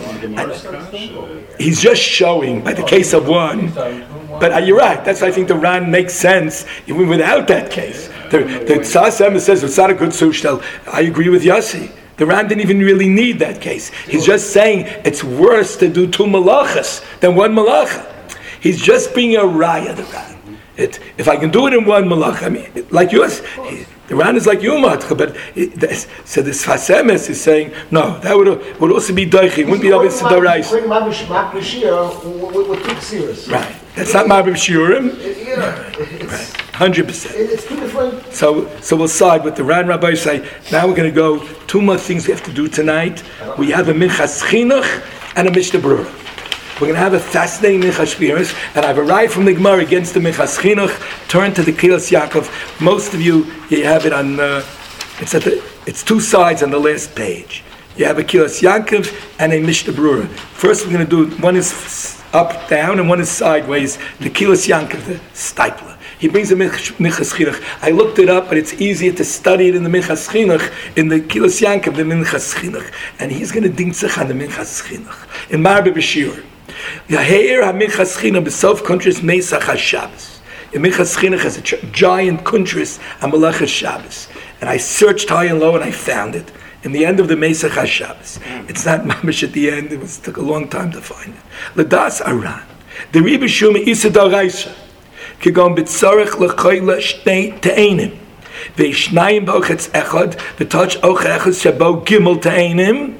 He's just showing by the case of one. But you're right. That's why I think the Ran makes sense even without that case. The Tzas Emes says it's not a good sushtel. I agree with Yossi. The Ran didn't even really need that case. He's just saying it's worse to do two malachas than one malacha. He's just being a raya, the Ran. If I can do it in one malacha, I mean, like yours, the Ran is like Yumat, but so the Tzas Emes is saying, no, that would also be doichi. It wouldn't be obvious to the rice. Bring Mab Bashir with two series. Right. That's not Ma'aber Shiurim. It's 100%. It's two different. So we'll side with the Ran Rabbi say. Now we're going to go. Two more things we have to do tonight. We have a Minchas Chinuch and a Mishnah Berurah. We're going to have a fascinating Minchas Shviros, and I've arrived from the Gemara against the Minchas Chinuch. Turn to the Kilas Yaakov. Most of you have it on. It's two sides on the last page. You have a Kilas Yaakov and a Mishnah Berurah. First, we're going to do one is up, down, and one is sideways. The Kilas Yaakov, the stipler. He brings a Minchas Chinuch. I looked it up, but it's easier to study it in the Minchas Chinuch, in the Kilas Yaakov, the Minchas Chinuch. And he's going to ding sich on the Minchas Chinuch. In Marbe B'Shir. Yaheir ha-Minchas Chinuch b'sof kuntris Meisach ha-Shabbos. The Minchas Chinuch has a giant kuntris on Melechas Shabbos. And I searched high and low, and I found it. In the end of the Meisach HaShabbos. It's not mamish at the end. It took a long time to find it. Ladas Aran. The Rebbe Shuma Isa Daraisa. Kigon b'tzarech l'choyle shnei te'enim. Ve'ishnayim b'ochetz echad. V'touch ochetz shabo gimel te'enim.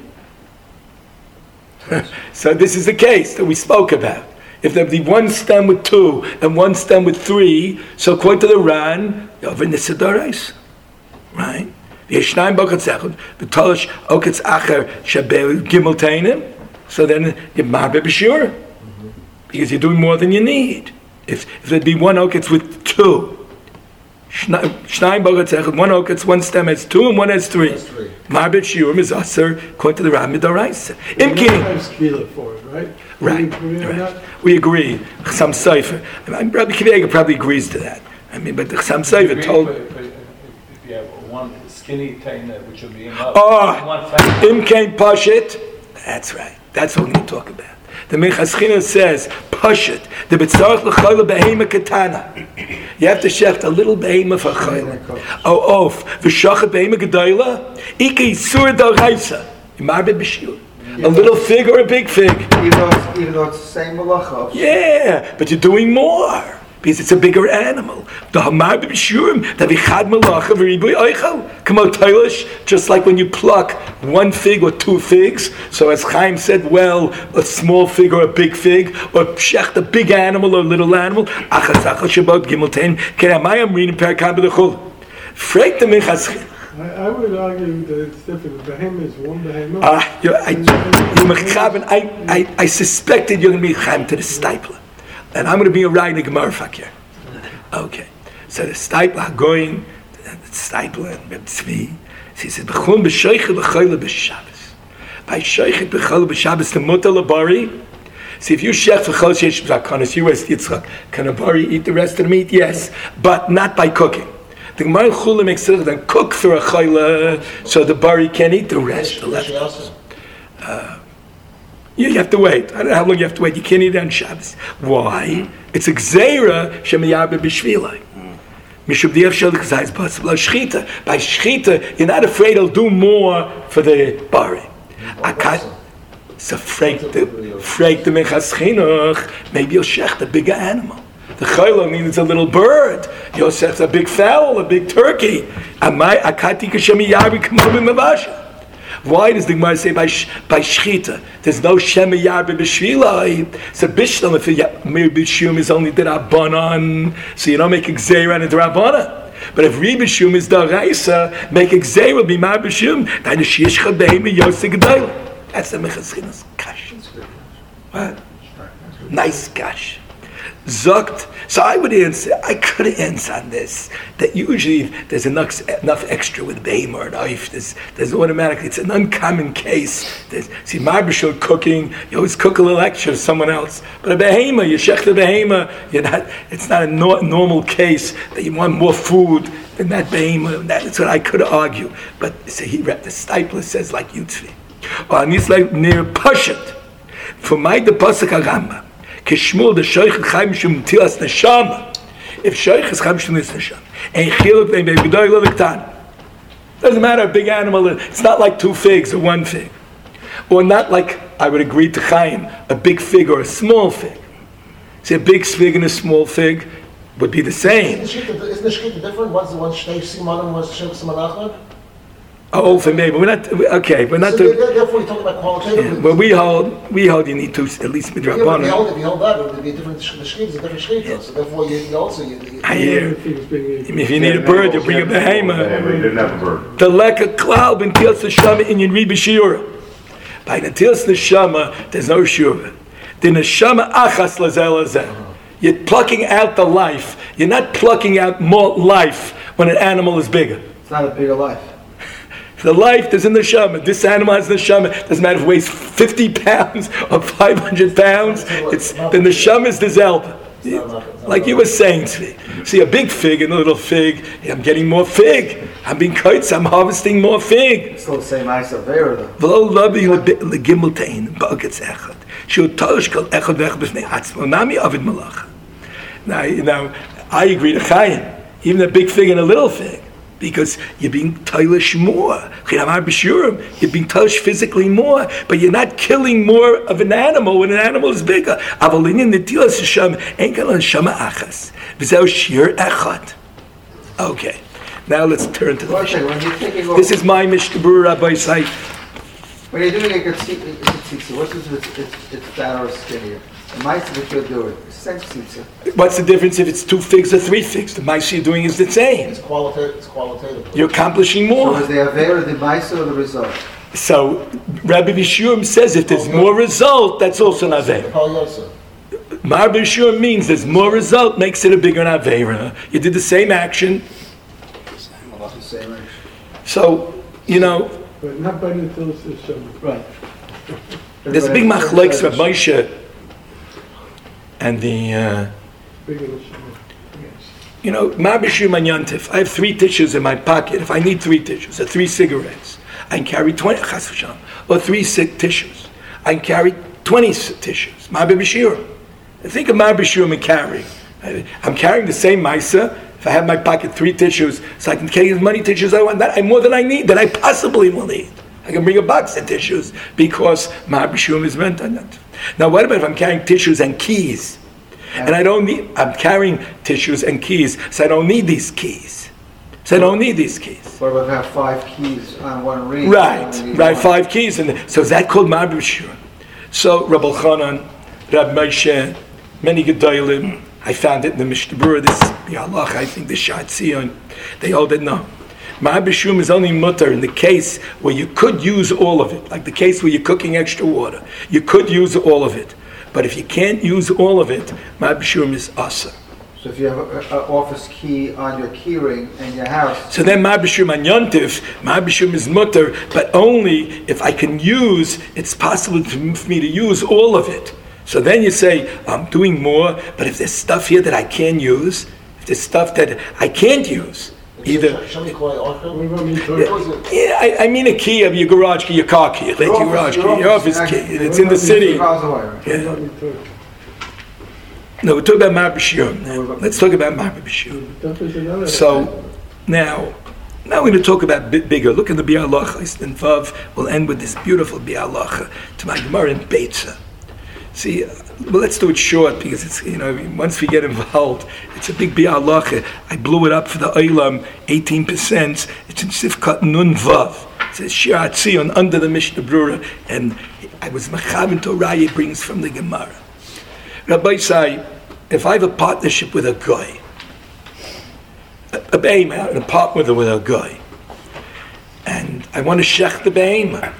So this is the case that we spoke about. If there be one stem with two and one stem with three, so according to the Ran, you're in Isa Daraisa. Right? So then you're marbe b'shur, because you're doing more than you need. If there'd be one oketz with two, one oketz, one stem has two and one has three. Marbe b'shur is aser according to the Ran Midoraisa. Right. We agree. Chasam Sofer. Rabbi Kiva probably agrees to that. I mean, but the Chasam Sofer told. You have one skinny taina, which will be enough. Imkain Pashit. That's right. That's what we're going to talk about. The Minchas Chinuch says, Pashit. The B'tzarech l'chayla behema katana. You have to shecht a little behema for chayla. Of. V'shachet behema gedayla. Ika yisur d'araisa. Marbe b'shir. A little fig or a big fig. Even though it's the same malacha. Yeah, but you're doing more. Because it's a bigger animal. The hamar b'shurim that vichad malacha v'ribui oichel. Kamo toilish, just like when you pluck one fig or two figs. So as Chaim said, well, a small fig or a big fig, or shecht a big animal or a little animal. Achazachal shabot gimel kenamayam reading perakam b'dechul. Freit the Minchas Chinuch. I would argue that it's different. The behemoth is one behemoth. I suspected you're going to be Chaim to the stipler. And I'm going to be a Rainig Marfakir. Okay. So the stipler going, the stipler and Reb Tzvi, he said, B'chum b'shoichet b'choyle b'Shabbos. By shoichet b'choyle b'Shabbos, the mutal labari. See, if you shech v'chol sheish b'zakonis, you asked Yitzchak, can a bari eat the rest of the meat? Yes, but not by cooking. The Gemara in Chula makes it then cook for a choyle, so the bari can eat the rest, the leftovers. You have to wait. I don't know how long you have to wait. You can't eat it on Shabbos. Why? It's a gzeira shemiyarbe b'shvilai. Mishub di'ef shel chazayis b'atzvah shchita. By shchita, you're not afraid he'll do more for the bari. So freak the Minchas Chinuch, maybe you'll shech a bigger animal. The chayla means a little bird. You'll shech a big fowl, a big turkey. Akati k'shemiyarbe k'mobim mavasha. Why does the Gemara say by shchita? There's no shema yarbe b'shvilai. So bishlam if b'shum is only the rabbanon, so you don't make a gzeira and a rabbanon. But if ribishum is the raisa, make a gzeira be mar b'shum. Then the shishcha behema yoseg gedayla. That's the Minchas Chinuch's kash. What? Nice kash. Zogt. So I would answer, I could answer on this, that usually there's enough extra with behemoth or knife. There's automatically, it's an uncommon case. See, Marbishul cooking, you always cook a little extra for someone else. But a behemoth, you shech the behemoth, it's not a normal case that you want more food than that behemoth. That's what I could argue. But so the Stipler says like Yutzvi. Or it's like near Pashat. For my the Pasuk HaRambam. Kishmul the Shoich Chaim Shum Tilas Neshama. If Shoich is Chaim Shum Tilas Neshama, and Chiluk they may be doing Lektan. Doesn't matter a big animal. It's not like 2 figs or 1 fig, or not like I would agree to Chaim a big fig or a small fig. See, a big fig and a small fig would be the same. Isn't the shkita different? One's the one shtei simanim, one's shtei simanachman? Oh, for me, but we're not okay. We're not. Therefore, you talk about qualitatively. Well, we hold you need to at least midrabanan. If you hold that, it would be a different shkita, a different shkita. So therefore, you also. I hear. If you need a bird, you bring a behemoth. He didn't have a bird. The leka cloud ben tilas neshama in your riba shiura. By the tilas neshama, there's no shiura. The neshama achas lazel lazel. You're plucking out the life. You're not plucking out more life when an animal is bigger. It's not a bigger life. The life is in the neshama. This animal has neshama. Doesn't matter if it weighs 50 pounds or 500 pounds. It's the neshama is the zelda. Like you were saying, Tzvi. See a big fig and a little fig. I'm getting more fig. I'm being kites. I'm harvesting more fig. It's still the same ice of air, though. V'lo labi legimel tein ba'aketz echad. She'u tarish kol echad v'echad b'fnei atzmo. Nami avid malach. Now, I agree to Chaim. Even a big fig and a little fig. Because you're being tailish more. You're being tailish physically more, but you're not killing more of an animal when an animal is bigger. Okay, now let's turn to the Mishnah. This is my Mishnah Berurah Rabbi Say. When you're doing a katsitsa, what's it's fat or skinnier? The mice that you're doing, it's the same katsitsa. What's the difference if it's 2 figs or 3 figs? The mice you're doing is the same. It's qualitative. You're accomplishing more. So is the avera the mice or the result? So Rabbi Bishurim says if there's more result, that's also an avera. Mar B'Shur means there's more result, makes it a bigger avera. You did the same action. So, But not by the Tilas Neshama. Right. There's a big machlokes Rav Moshe and the, Bigger Neshama. Mar B'Shur Manyantif. I have 3 tissues in my pocket. If I need 3 tissues or 3 cigarettes, I can carry 20 chas v'sham, or 3 tissues. I can carry 20 tissues. Mar B'Shur. I think of Mar B'Shur and carrying. I'm carrying the same Maisa. If I have in my pocket 3 tissues, so I can carry as many tissues as I want. That I more than I need, that I possibly will need. I can bring a box of tissues because Mar B'Shur is meant on that. Now, what about if I'm carrying tissues and keys? And I'm carrying tissues and keys, so I don't need these keys. What about if I have 5 keys on one ring? Right, 5 keys. So is that called Mar B'Shur? So Rabbi Chanan, Rabbi Moshe, many Gedolim, I found it in the Mishnah Berurah, this Yalach, I think the Shad Zion, they all did know. Mar B'Shur is only mutter in the case where you could use all of it, like the case where you're cooking extra water. You could use all of it. But if you can't use all of it, Mar B'Shur is asa. So if you have an office key on your key ring in your house. So then Mar B'Shur Manyantif, Mar B'Shur is mutter, but only if I can use, it's possible for me to use all of it. So then you say, I'm doing more, but if there's stuff here that I can use, if there's stuff that I can't use, either... Yeah, I mean a key of your garage key, your car key, your garage key, your office key, it's in the city. Yeah. No, we're talking about Mar B'Shur now. Let's talk about Mar B'Shur. So, now we're going to talk about a bit bigger. Look at the Biur Halacha in Vav. We'll end with this beautiful Biur Halacha to my Gemara in Beitza. See, well, let's do it short because it's, once we get involved, it's a big Biur Halacha. I blew it up for the Olam, 18%. It's in Sifkat Nun Vav. It says Shirat Zion under the Mishnah Berurah, and I was Machavin Torah, it brings from the Gemara. Rabbi say, if I have a partnership with a guy, a behemoth, an partner with a guy, and I want to shech the behemoth.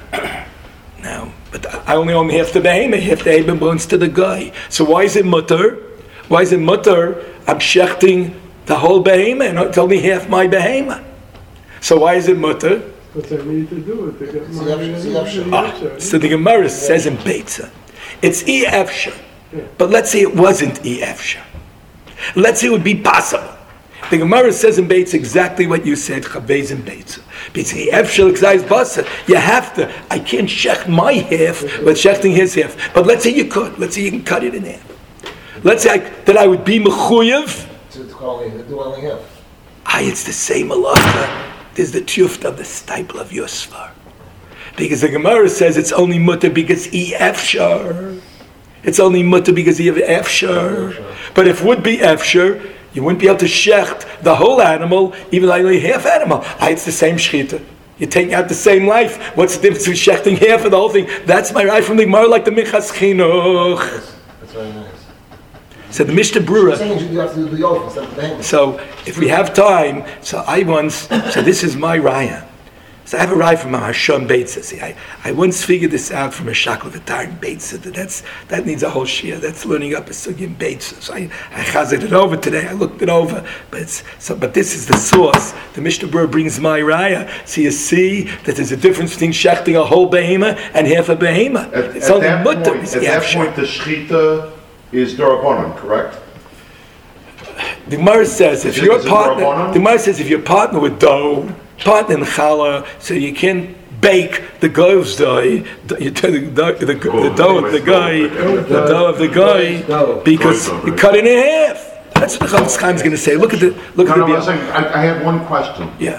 Now, but I only own half the behemoth belongs to the guy. So why is it mutter? Why is it mutter? I'm shechting the whole behema, and it's only half my behema. So why is it mutter? Because I need to do it. To get It's my Yavsha. So the Gemara says in Beitza, it's efsha. But let's say it wasn't efsha. Let's say it would be possible. The Gemara says in Beitza exactly what you said, Chavez in Beitza. It's efsha l'gzayis basa. You have to. I can't shecht my half, but shechting his half. But let's say you could. Let's say you can cut it in half. Let's say that I would be mechuyev. To do only half. It's the same halacha. There's the tuft of the stipel of Yosvar. Because the Gemara says it's only mutter because efshar. It's only mutter because efshar. But if it would be efshar, you wouldn't be able to shecht the whole animal, even only half animal. It's the same shechita. You're taking out the same life. What's the difference between shechting half of the whole thing? That's my right from the Gemara, like the Minchas Chinuch. That's very nice. So the Mishnah Brura. You have to do the yoke instead of the behema. So if we have time, so this is my raya. So I have a raya from a Hasham Beitza. See, I once figured this out from a Shakla V'Tarim Beitza. That needs a whole shia. That's learning up a sugim Beitza. So I chazed it over today. I looked it over, but this is the source. The Mishnah Brura brings my raya. So you see that there's a difference between shechting a whole behema and half a behema. It's only mutter. At that point, the shechita is Darabonon, correct? The Gemara says if your partner with dough, partner in challah, so you can bake the goy's dough. You turn the dough of the guy, because you cut it in half. That's what the Chofetz Chaim is going to say. Look at the. I have one question. Yeah.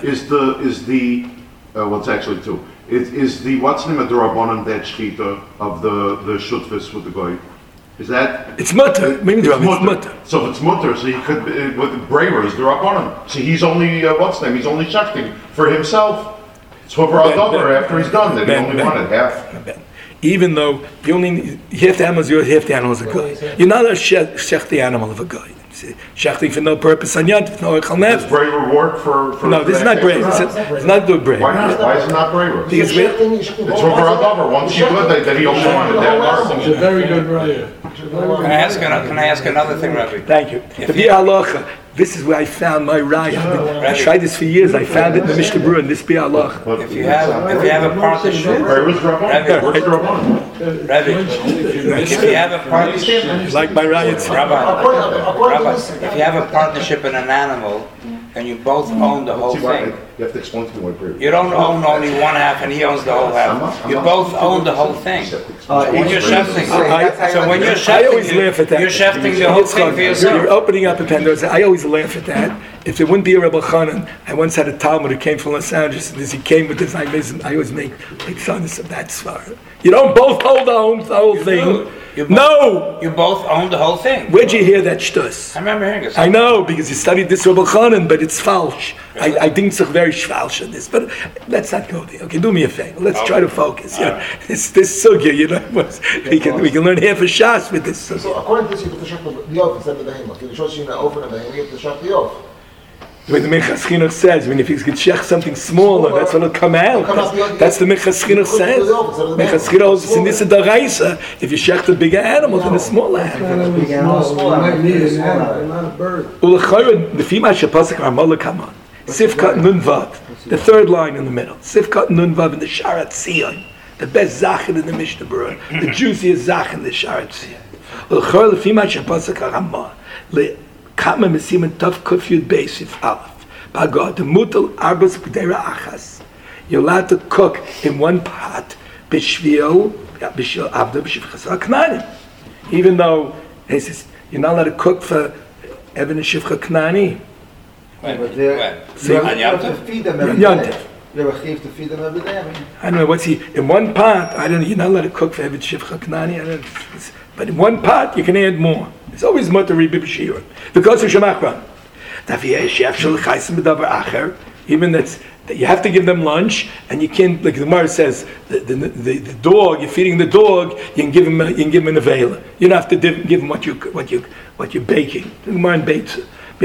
What's actually two? Is the what's the name of Darabonon that shechita of the shutfis with the goy? Is that? It's mutter. It's mutter. So if it's mutter, so he could with braver is the rabbanon. So he's only He's only shechting for himself. It's over dover after he's done. That he only wanted half. Even though you only need half the animal is yours, half the animal is a guy. You're not a shech the animal of a guy. Shechting for no purpose on yant, no echal nef. Is braver work for? No, this is not braver. It's not do braver. Why is it not braver? Because it's over dover. Once you do it, that he only wanted that part. It's a very good raya. Can I ask another thing, Rabbi? Thank you. The Bi Halacha. This is where I found my raya. I tried this for years. I found it in the Mishnah Brura in this Bi Halacha. If you have a partnership, Rabbi, if you have a partnership, like my raya, Rabbi, if you have a partnership in an animal and you both own the whole thing, you have to explain to me what braver. you don't own only one half and he owns the whole half. You both own the whole thing. When you're shefting, I always laugh at that. You're shefting the whole thing for yourself. You're opening up a Pandora's. I always laugh at that. If there wouldn't be a Rebbe Chanan, I once had a Talmud who came from Los Angeles, and as he came with this, I always make fun of that svara. You don't both hold the whole thing. You both own the whole thing. Where'd you hear that shtus? I remember hearing it. I know, because you studied this Rebbe Chanan, but it's falsch. Really? I think it's very falsch in this, but let's not go there. Okay, do me a favor. Let's try to focus. It's this sugya, we can learn half a shas with this sugya. So according to this, you have to shech the yoke instead of the behema. If you're showing open a behema, you have to shech the yoke. When the Minchas Chinuch says, if you could shech something smaller, that's what will come out. That's the Minchas Chinuch says. Minchas Chinuch says, in this daraisa, if you shech the bigger animal than the smaller animal. Not a bird. Ulechayra, the female shepasik Ramallah come on. Sifkat Nunvav, the third line in the middle. Sifkat Nunvav in the Sharat Tzion, the best zachin in the Mishnah Brura, the juiciest zachin in the Sharat Tzion. Ulechayra, the female shepasik Ramallah. Kama Mesiman Tov Kuf Yud Beis If Aleph. By God, the Mutal Arbas B'Deira Achas. You're allowed to cook in one pot, B'Shvil Avda B'Shvil Chasar Knanim. Even though he says you're not allowed to cook for Evan and Shivcha Knani. You have to feed them every day. You have a chiv to feed them every day. I don't know what's he in one pot. I don't know. You're not allowed to cook for Evan Shivcha Knani. But in one pot you can add more. It's always mutter ribib shiur because of shemachran. Even that you have to give them lunch, and you can't. Like the Gemara says, the dog you're feeding the dog, you can give him a nevela. You don't have to give him what you're baking. The Gemara in Beitza,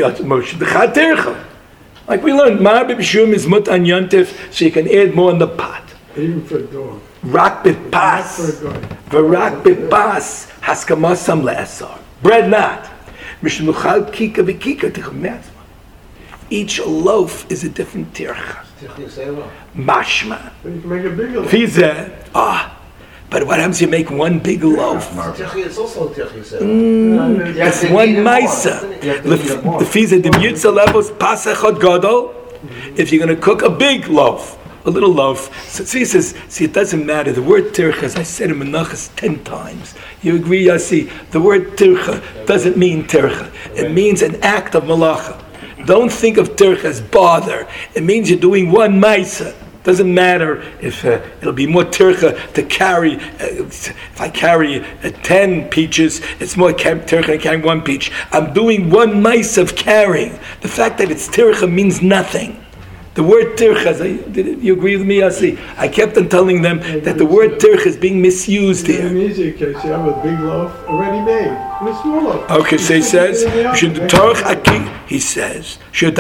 like we learned, mar b'bishum is mut an yontif, so you can add more in the pot. Even for a dog. Rak b'pas, v'rak b'pas haskamasam le'asar. Bread not. Mishmuchal kika v'kika tichum. Each loaf is a different tircha. Mashma. So you can make a bigger loaf. Fize. But what happens if you make one big loaf? It's also tirchi. It's one maisa. The fize the yutza levels pasachot gadol. If you're going to cook a big loaf, a little loaf. So he says, it doesn't matter. The word tircha, as I said in Menachos 10 times. You agree, Yossi? The word tircha doesn't mean tircha. It means an act of malacha. Don't think of tircha as bother. It means you're doing one maisa. Doesn't matter if it'll be more tircha to carry. If I carry 10 peaches, it's more tircha than carrying one peach. I'm doing one maisa of carrying. The fact that it's tircha means nothing. The word tircha, did you agree with me, Yossi? I kept on telling them that the word tircha is being misused here. In an easier case, you have a big loaf already made, and a small loaf. Okay, so he says, he says,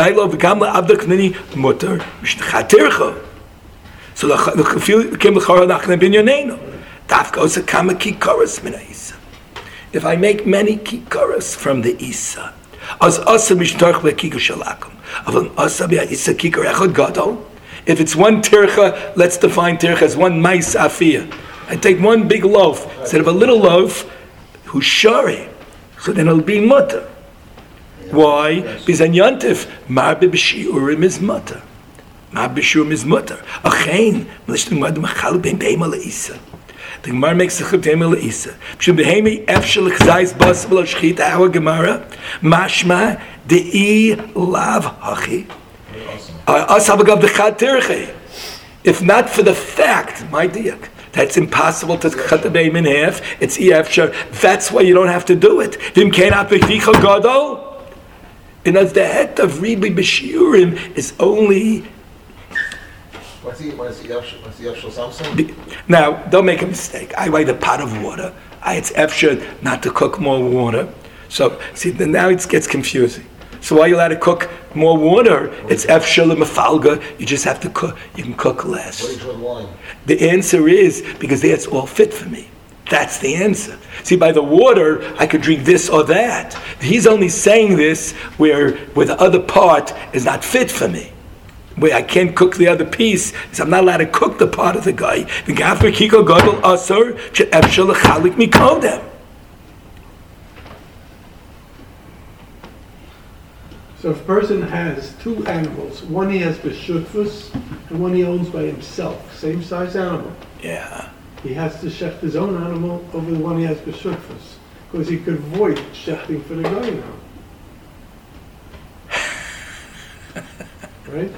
so if I make many kikaras from the Isa, if it's one tircha, let's define tircha as one mais afiyah. I take one big loaf instead of a little loaf, who's shari, so then it'll be mutter. Why? Because in Yantif, marbe b'shiurim is mutter. Marbe b'shiurim is mutter. Achein, m'lishtim madu machal ben beima le'isa. The Gemara makes a chub beima le'isa. B'shim behemi efshel chzais bas v'lo shchita our Gemara, mashma de'i lav hachi. If not for the fact, my diak, that's impossible to cut the beim in half. It's efshel. That's why you don't have to do it. Vim kenat b'chicha gadol. In the het of ribi b'shiurim is only. What's the efshel Samson? Now, don't make a mistake. I light a pot of water. It's efshel not to cook more water. So, see, now it gets confusing. So why are you allowed to cook more water? It's efshel and mafalga. You just have to cook. You can cook less. What do you draw the line? The answer is because that's all fit for me. That's the answer. See, by the water, I could drink this or that. He's only saying this where the other part is not fit for me. Where I can't cook the other piece, so I'm not allowed to cook the part of the guy. The gaffer kiko gadol asar she'efshel lechalik mikodem. So if a person has two animals, one he has b'shutfus and one he owns by himself, same size animal. Yeah. He has to shecht his own animal over the one he has b'shutfus, because he could avoid shechting for the guy now. Right?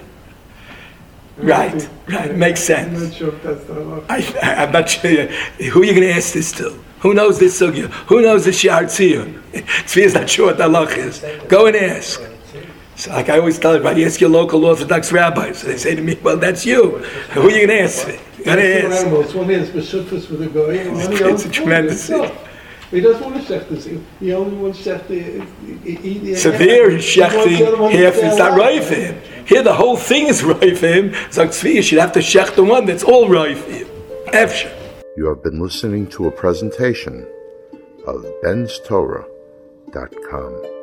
Right. Makes sense. I'm not sure if that's the halacha. I'm not sure. Who are you going to ask this to? Who knows this sugya? Who knows this Sha'ar Tziyun? Tzvi is not sure what the halacha is. Go and ask. So like I always tell everybody, ask your local Orthodox rabbis. So they say to me, well, that's you. Who are you going to ask? You got to ask. Animals. One has b'shutfus with a guy, and one he owns It's a tremendous thing. He doesn't want to shecht this. He only wants to shecht the So there he's shechting half, it's not right for him. Here the whole thing is right for him. So Tzvi, you should have to shecht the one that's all right for you. Efshar. You have been listening to a presentation of benstorah.com.